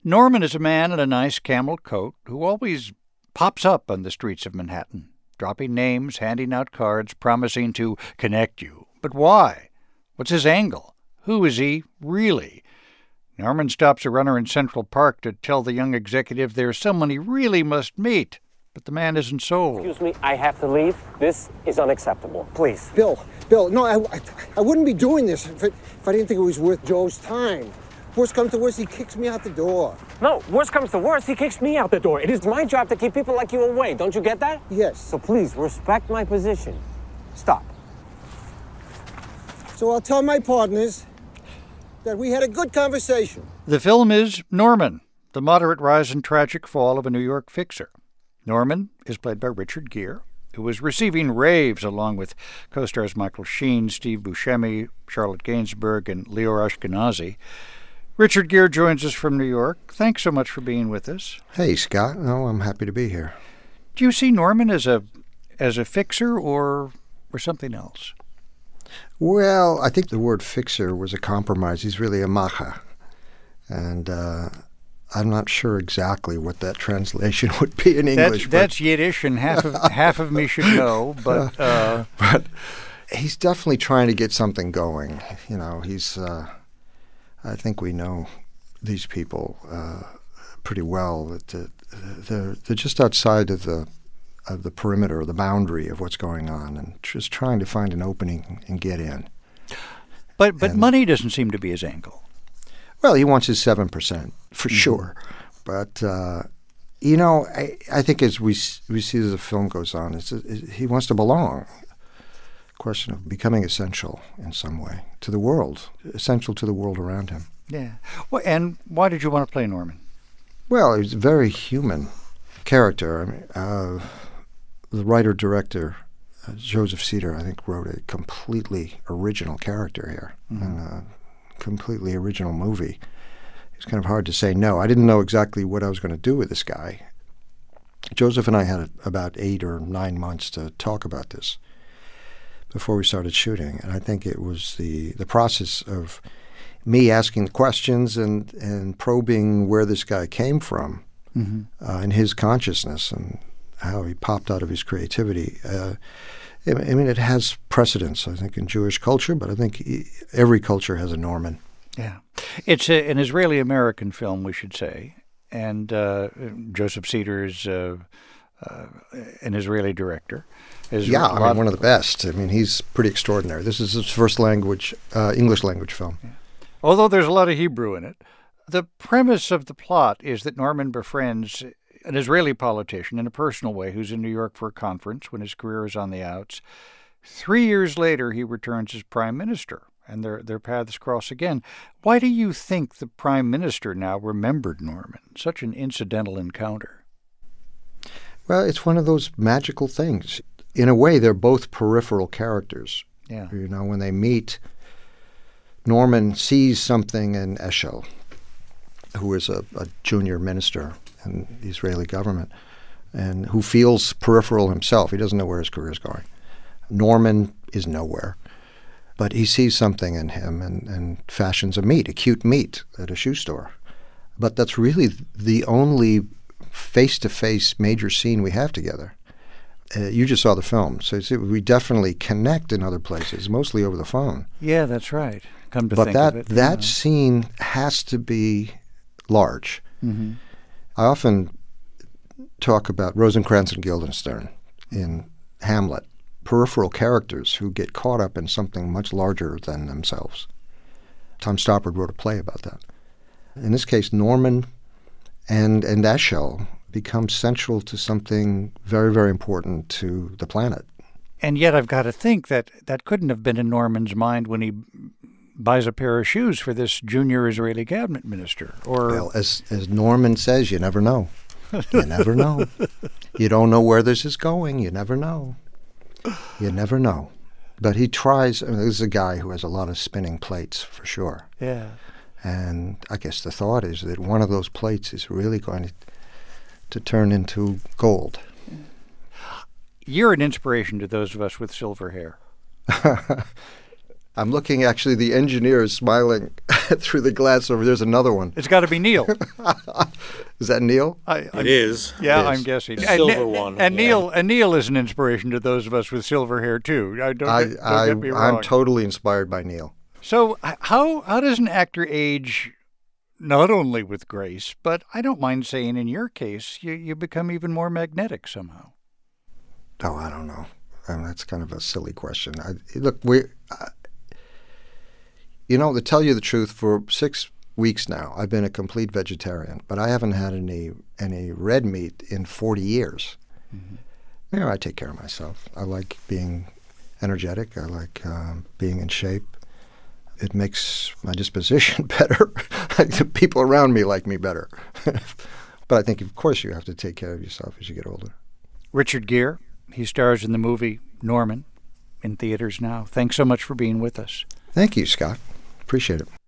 Norman is a man in a nice camel coat who always pops up on the streets of Manhattan, dropping names, handing out cards, promising to connect you. But why? What's his angle? Who is he really? Norman stops a runner in Central Park to tell the young executive there's someone he really must meet. But the man isn't sold. Excuse me, I have to leave. This is unacceptable. Please. Bill, no, I wouldn't be doing this if I didn't think it was worth Joe's time. Worst comes to worst, he kicks me out the door. No, worst comes to worst, he kicks me out the door. It is my job to keep people like you away. Don't you get that? Yes. So please, respect my position. Stop. So I'll tell my partners that we had a good conversation. The film is Norman, the moderate rise and tragic fall of a New York fixer. Norman is played by Richard Gere, who was receiving raves along with co-stars Michael Sheen, Steve Buscemi, Charlotte Gainsbourg, and Lior Ashkenazi. Richard Gere joins us from New York. Thanks so much for being with us. Hey, Scott. No, I'm happy to be here. Do you see Norman as a fixer or something else? Well, I think the word fixer was a compromise. He's really a macha. And I'm not sure exactly what that translation would be in English. That's Yiddish, and half of me should know. But he's definitely trying to get something going. You know, he's. I think we know these people pretty well. They're just outside of the perimeter, or the boundary of what's going on, and just trying to find an opening and get in. But money doesn't seem to be his angle. Well, he wants his 7% for sure. But, I think as we see as the film goes on, he wants to belong. Question of becoming essential in some way to the world, essential to the world around him. Yeah. Well, and why did you want to play Norman? Well, he's a very human character. I mean, the writer-director, Joseph Cedar, I think, wrote a completely original character here. And completely original movie. It's kind of hard to say no. I didn't know exactly what I was going to do with this guy. Joseph and I had about 8 or 9 months to talk about this before we started shooting, and I think it was the process of me asking the questions and probing where this guy came from and his consciousness and how he popped out of his creativity. I mean, it has precedence, I think, in Jewish culture, but I think every culture has a Norman. Yeah. It's an Israeli-American film, we should say, and Joseph Cedar is an Israeli director. One of the best. I mean, he's pretty extraordinary. This is his first language, English language film. Yeah. Although there's a lot of Hebrew in it. The premise of the plot is that Norman befriends an Israeli politician in a personal way who's in New York for a conference when his career is on the outs. 3 years later, he returns as prime minister, and their paths cross again. Why do you think the prime minister now remembered Norman? Such an incidental encounter. Well, it's one of those magical things. In a way, they're both peripheral characters. Yeah. You know, when they meet, Norman sees something in Eshel, who is a junior minister in the Israeli government, and who feels peripheral himself. He doesn't know where his career is going. Norman is nowhere, but he sees something in him and fashions a cute meet at a shoe store. But that's really the only face-to-face major scene we have together. You just saw the film, so we definitely connect in other places, mostly over the phone. Yeah, that's right. Come to think of it. But that scene has to be large. Mm-hmm. I often talk about Rosencrantz and Guildenstern in Hamlet, peripheral characters who get caught up in something much larger than themselves. Tom Stoppard wrote a play about that. In this case, Norman and Eshel become central to something very, very important to the planet. And yet I've got to think that couldn't have been in Norman's mind when he buys a pair of shoes for this junior Israeli cabinet minister. Well, as Norman says, you never know. You never know. You don't know where this is going. You never know. You never know. But he tries. I mean, this is a guy who has a lot of spinning plates, for sure. Yeah. And I guess the thought is that one of those plates is really going to turn into gold. You're an inspiration to those of us with silver hair. I'm looking, actually, the engineer is smiling through the glass over. There's another one. It's got to be Neil. Is that Neil? It is. Yeah, It is. I'm guessing. The silver one. And yeah. Neil is an inspiration to those of us with silver hair too. Don't get me wrong. I'm totally inspired by Neil. So how does an actor age not only with grace, but I don't mind saying in your case, you become even more magnetic somehow? Oh, I don't know. That's kind of a silly question. Look, to tell you the truth, for 6 weeks now, I've been a complete vegetarian, but I haven't had any red meat in 40 years. Mm-hmm. I take care of myself. I like being energetic. I like being in shape. It makes my disposition better. The people around me like me better. But I think, of course, you have to take care of yourself as you get older. Richard Gere, he stars in the movie Norman in theaters now. Thanks so much for being with us. Thank you, Scott. Appreciate it.